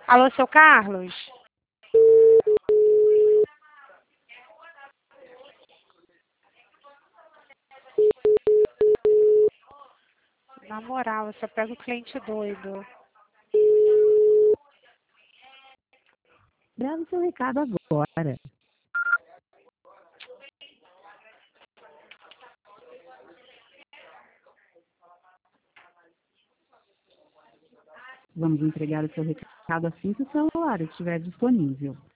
Alô, seu Carlos? Na moral, eu só pego cliente doido. Grave seu recado agora. Vamos entregar o seu recado assim que o celular estiver disponível.